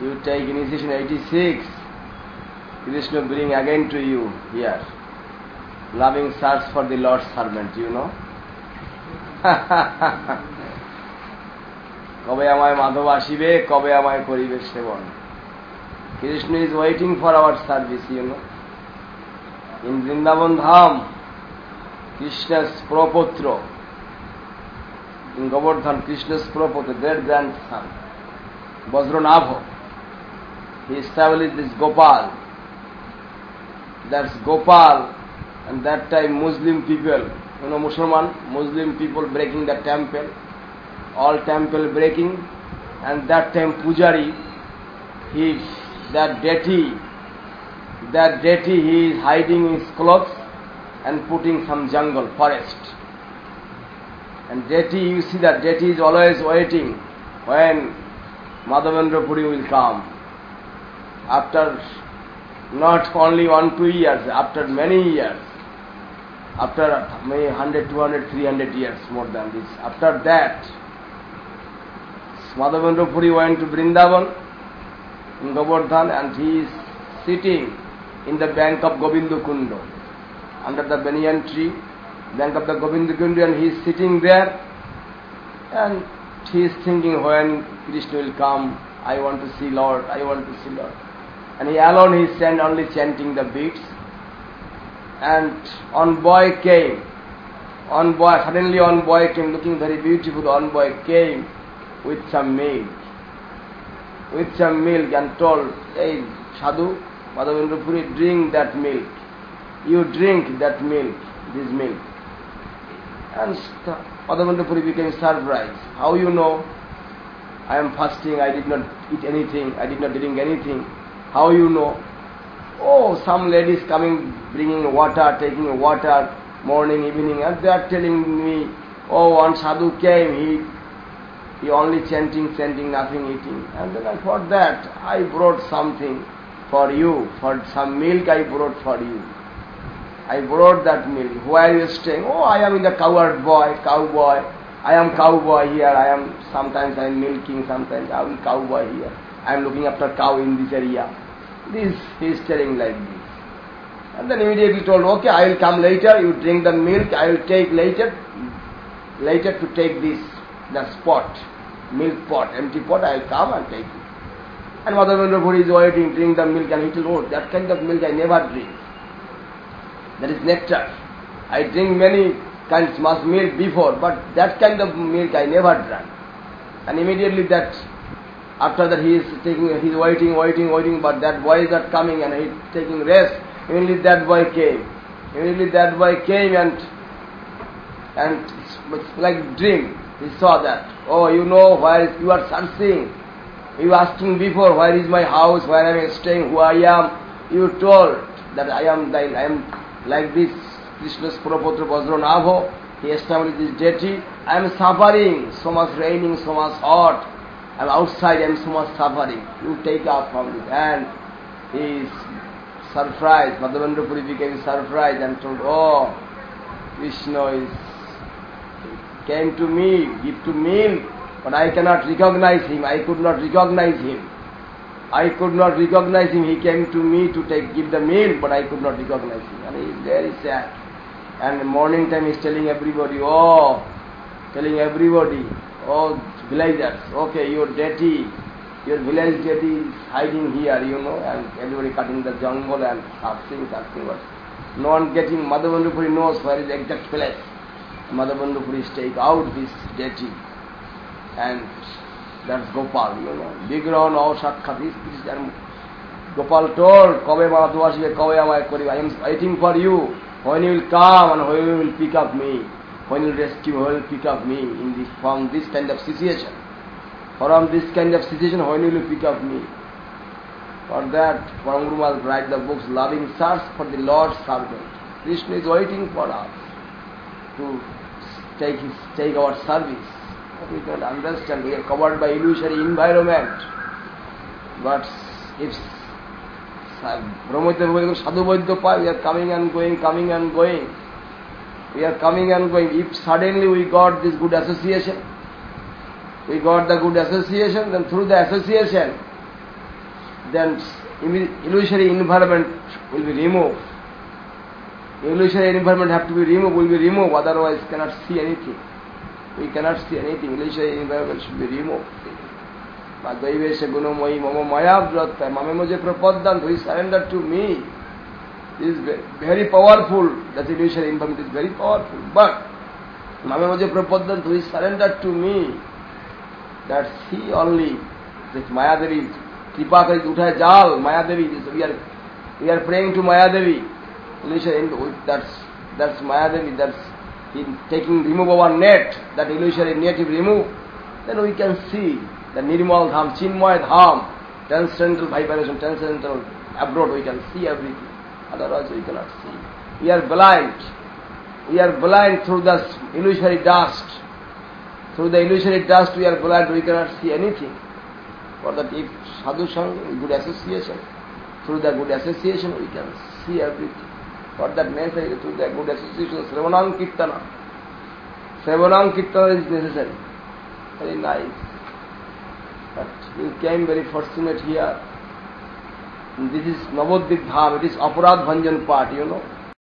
You take initiation 86, Krishna bring again to you here. Loving search for the Lord's servant, you know. কবে আমায় মাধব আসিবে, কবে আমায় করিবে সেবন. Krishna is waiting for our service, you know. In Vrindavan Dham, Krishna's Praputra, in Govardhan, Krishna's Praputra, their grandson, Vajranabha, he established this Gopal. That's Gopal, and that time Muslim people, you know, Muslim people breaking the temple, all temple breaking, and that time Pujari, that deity he is hiding his clothes and putting some jungle, forest. And deity, you see that deity is always waiting when Madhavendra Puri will come. After not only 1-2 years, after many years, after maybe 100, 200, 300 years, more than this. After that, Madhavendra Puri went to Vrindavan in Govardhan, and he is sitting in the bank of Govinda Kunda, under the banyan tree, bank of the Govinda Kunda, and he is sitting there, and he is thinking, when Krishna will come, I want to see Lord, I want to see Lord. And he alone, he is only chanting the beats. And envoy came, suddenly envoy came, looking very beautiful. Envoy came with some milk, and told, hey Sadhu, Madhavendra Puri, drink that milk. You drink that milk, this milk. And Madhavendra Puri became surprised. How you know? I am fasting, I did not eat anything, I did not drink anything. How you know? Oh, some ladies coming, bringing water, taking water, morning, evening, and they are telling me, oh, one sadhu came, he only chanting, nothing eating. And then I thought that, I brought something for you, for some milk I brought for you. I brought that milk. Where are you staying? Oh, I am in the cowboy. I am cowboy here. Sometimes I am milking, sometimes I am cowboy here. I am looking after cow in this area. This, he is telling like this. And then immediately told, okay, I will come later, you drink the milk, I will take later to take the pot, milk pot, empty pot, I will come and take it. And Madhavendra Puri is waiting, drink the milk, and he told, oh, that kind of milk I never drink. That is nectar. I drink many kinds of milk before, but that kind of milk I never drank. And immediately after that he is waiting, but that boy is not coming, and he is taking rest. Immediately that boy came. And it's like a dream. He saw that. Oh, you know where you are searching. You asking before, where is my house, where am I staying, who I am. You told that I am like this, Krishna's Praputra Vajranabha. He established this deity. I am suffering, so much raining, so much hot. I am outside, I am so much suffering. You take up from this. And he is surprised. Madhavendra Puri became surprised and told, oh, Krishna came to me, give to milk, but I cannot recognize him. I could not recognize him. He came to me to give the milk, but I could not recognize him. And he is very sad. And morning time he is telling everybody, oh, villagers, okay, your village deity is hiding here, you know, and everybody cutting the jungle and searching, but no one getting. Madhavendra Puri knows where is the exact place. Madhavendra Puri take out this deity, and that's Gopal, you know. Vigraha now Sakkhat, Gopal told, Kabe Madhav Ashibe, Kabe Amay Koribe, I am waiting for you, when you will come and when you will pick up me. When you rescue, when you pick up me from this kind of situation. When you will pick up me. For that, Param Guru Maharaj write the books, Loving Search for the Lord's Servant. Krishna is waiting for us to take our service. We don't understand. We are covered by illusory environment. But if Brahmadeva Sadhu Vaidya, we are coming and going. We are coming and going. If suddenly we got this good association, then through the association, then illusory environment will be removed. Illusory environment have to be removed, will be removed, otherwise cannot see anything. We cannot see anything. Illusory environment should be removed. Madhaivesha gunamoyi mama maya vratta. Mame mujhe prapaddant, who is surrendered to me. This is very powerful. That illusory environment is very powerful. But Mame mujhe prapaddant, who is surrendered to me. That's he only. This Mayadevi, Kripa kari uthaye jal, Mayadevi. We are praying to Mayadevi. That's Mayadevi. That's in taking remove our net. That illusory net is removed. Then we can see the Nirmal Dham, Chinmay Dham, transcendental vibration, transcendental abroad. We can see everything. Otherwise we cannot see. We are blind. We are blind through the illusory dust. Through the illusory dust we are blind. We cannot see anything. For that, if sadhu sangha, good association, through the good association we can see everything. For that necessary, through the good association, Sravanam Kirtana. Sravanam Kirtana is necessary. Very nice. But you came very fortunate here. And this is Navadvip Dham, it is Aparad Bhanjan part, you know.